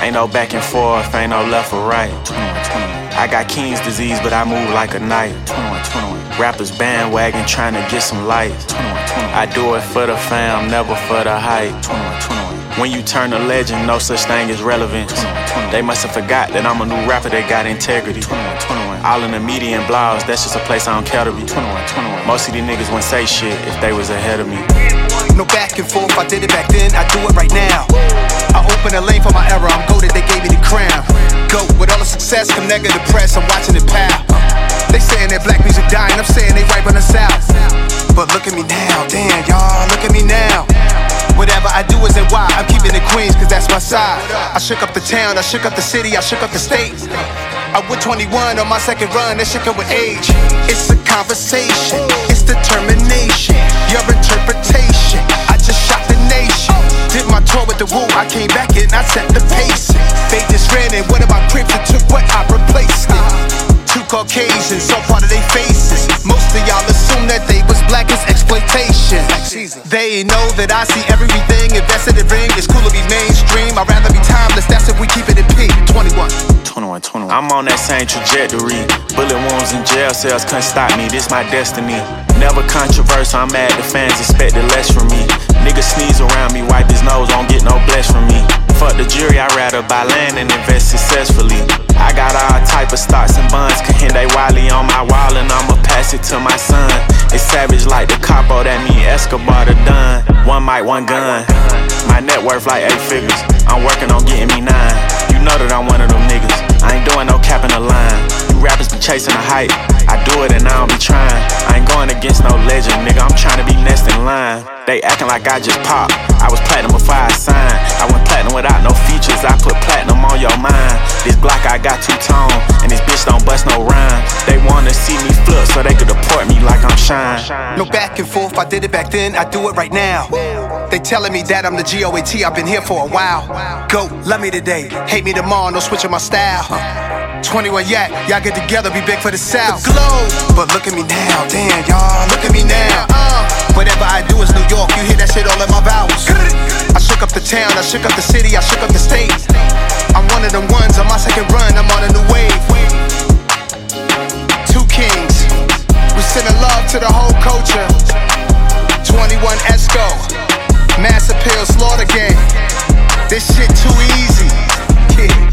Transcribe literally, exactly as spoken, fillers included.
Ain't no back and forth, ain't no left or right. I got King's disease, but I move like a knight. Rappers bandwagon trying to get some light. I do it for the fam, never for the hype. When you turn a legend, no such thing as relevance. They must have forgot that I'm a new rapper that got integrity. All in the media and blogs, that's just a place I don't care to be. Most of these niggas wouldn't say shit if they was ahead of me. No back and forth, I did it back then, I do it right now. I open a lane for my era, I'm goated, they gave me the crown. Go with all the success, come negative press, I'm watching it pow. They saying that black music dying, I'm saying they right on the south. But look at me now, damn y'all, look at me now. Whatever I do is in why, I'm keeping it Queens cause that's my side. I shook up the town, I shook up the city, I shook up the state. I went twenty-one on my second run, that shit come with age. It's a conversation, it's determination, your interpretation. I just shocked the nation. Did my tour with the Woo, I came back and I set the pace. They just ran in, what about Crips and took what I replaced it. Two Caucasians, so part of their faces. Most of y'all assume that they was black as exploitation. They know that I see everything invested in ring. It's cool to be mainstream, I'd rather be timeless, that's if we keep it in P. twenty-one. twenty-one, twenty-one. I'm on that same trajectory. Bullet wounds and jail cells couldn't stop me, this my destiny. Never controversial, I'm mad the fans expected less from me. Niggas sneeze around me, wipe his nose, won't get no bless from me. Fuck the jury, I'd rather buy land and invest successfully. I got all type of stocks and bonds, Kahinde Wiley on my wall and I'ma pass it to my son. It's savage like the capo, that mean Escobar the Don. One mic, one gun. My net worth like eight figures, I'm working on getting me nine. You know that I'm one of them niggas, I ain't doing no cap in the line. You rappers be chasing the hype, I do it and I don't be trying. I ain't going against no legend, nigga, I'm trying to be next in line. They acting like I just popped, I was platinum before I signed. I went platinum without no features, I put platinum on your mind. This Glock I got two-tone, and this bitch don't bust no rhyme. They wanna see me flip so they could deport me like I'm Shine. No back and forth, I did it back then, I do it right now. They telling me that I'm the G O A T, I've been here for a while. Go, love me today, hate me tomorrow, no switching my style. twenty-one yak, y'all get together, be big for the South. The globe. But look at me now, damn y'all, look at me now. uh, Whatever I do is New York, you hear that shit all in my vowels. I shook up the town, I shook up the city, I shook up the state. I'm one of them ones on my second run, I'm on a new wave. Two kings, we sending love to the whole culture. twenty-one Esco, Mass Appeal, Slaughter Gang. This shit too easy. Yeah.